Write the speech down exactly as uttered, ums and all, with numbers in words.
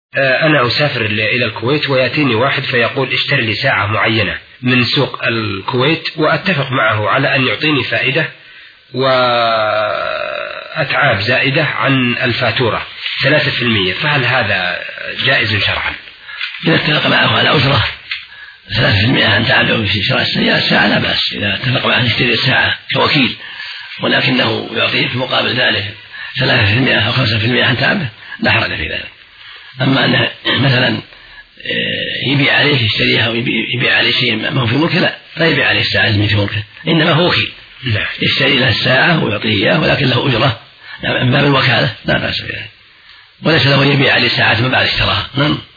أنا أسافر إلى الكويت ويأتيني واحد فيقول اشتري لي ساعة معينة من سوق الكويت، وأتفق معه على أن يعطيني فائدة وأتعاب زائدة عن الفاتورة ثلاثة في المية، فهل هذا جائز شرعا؟ إذا اتفق معه على أجرة ثلاثة في المئة عن تعبه في شراء الساعة لا بأس، إذا اتفق معه يشتري الساعة كوكيل ولكنه يعطيه في مقابل ذلك ثلاثة في المئة أو خمسة في المئة عن تعبه لا حرج في ذلك. أما أنه مثلا يبيع عليه يشتريها ويبيع عليه شيء ما هو في ملكه لا لا يبيع عليه الساعة في ملكه، إنما هو وكيل يشتري له الساعة ويعطيه إياه ولكن له أجرة من باب الوكالة لا بأس بذلك، وليس له يبيع عليه ساعات ما بعد اشتراها. نعم.